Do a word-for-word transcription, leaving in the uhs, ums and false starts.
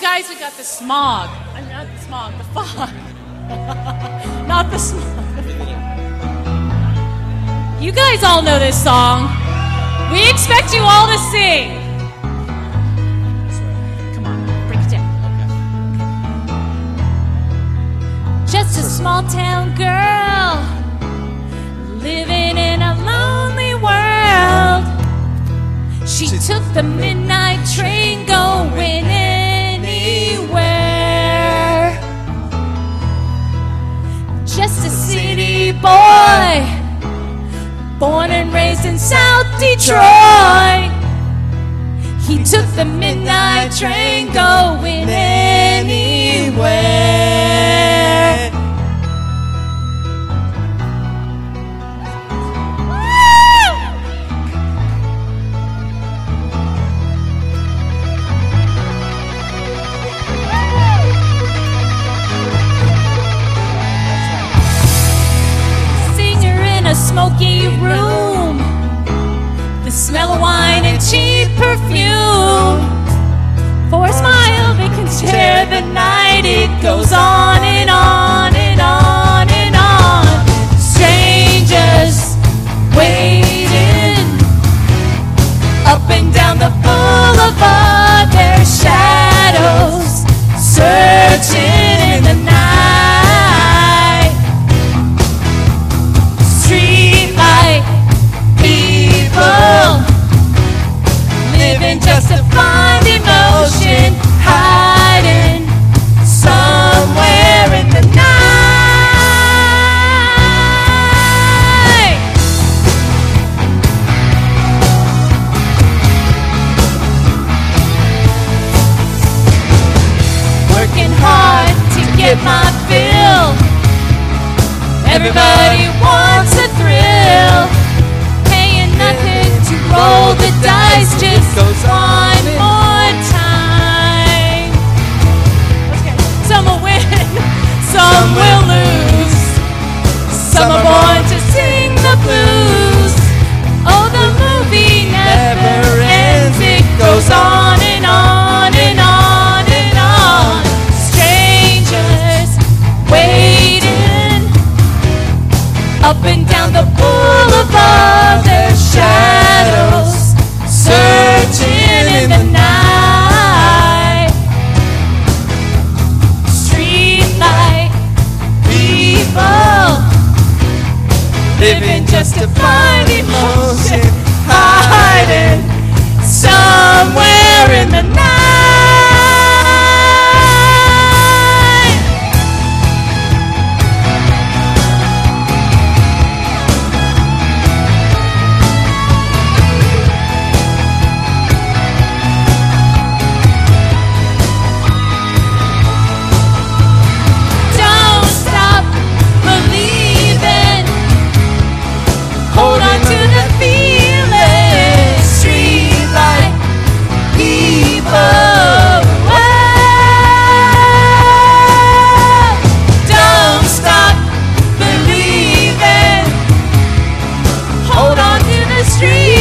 guys, we got the smog. I'm not the smog, the fog. Not the smog. You guys all know this song. We expect you all to sing. Come on, break it down. Okay. Just a small town girl living in a lonely world. She took the midnight train going anywhere. Just a city boy, born and raised in South Detroit. He took the midnight train going anywhere. Smoky room, the smell of wine and cheap perfume. For a smile they can share the night. It goes on and on and on and on. Strangers waiting up and down the boulevard. Their shadows searching in the night. Living just to find emotion, hiding somewhere in the night. Working hard to get my fill. Everybody wants a thrill. Paying nothing to roll the dice, just goes one more time. Okay. Some will win, some will lose. Some are born to sing the blues. Oh, the movie never ends. It goes on and on and on and on. Strangers waiting up and down the boulevard. Their shadows searching in the night. Streetlight people living just to find emotion, hiding somewhere in the night. Hold on to the feeling, streetlight people. Whoa. Don't stop believing. Hold on to the street.